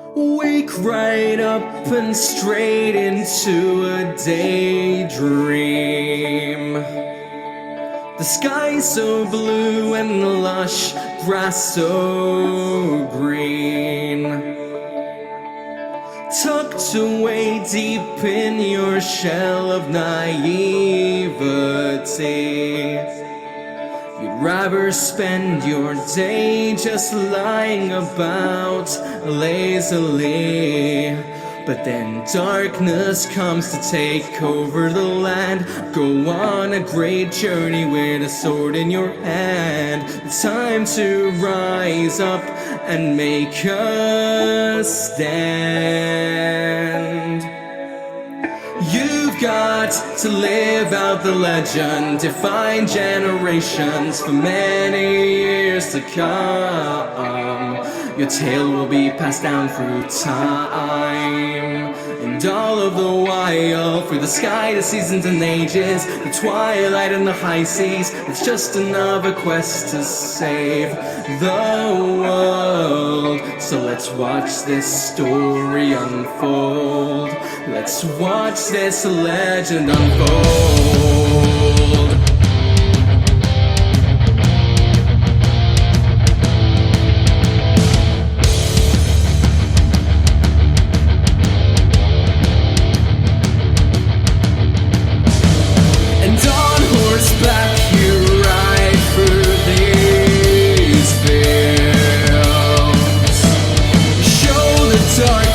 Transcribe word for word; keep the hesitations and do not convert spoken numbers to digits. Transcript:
Wake right up and straight into a daydream. The sky's so blue and the lush grass so green. Tucked away deep in your shell of naivety, you'd rather spend your day just lying about lazily. But then darkness comes to take over the land. Go on a great journey with a sword in your hand. It's time to rise up and make a stand. You've got to live out the legend, define generations for many years to come. Your tale will be passed down through time, and all of the while, through the sky, the seasons and ages, the twilight and the high seas, it's just another quest to save the world. So let's watch this story unfold. Let's watch this legend unfold. And on horseback you ride through these fields. Show the dark